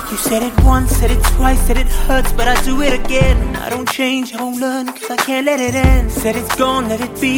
You said it once, said it twice, said it hurts, but I do it again. I don't change, I won't learn, cause I can't let it end. Said it's gone, let it be,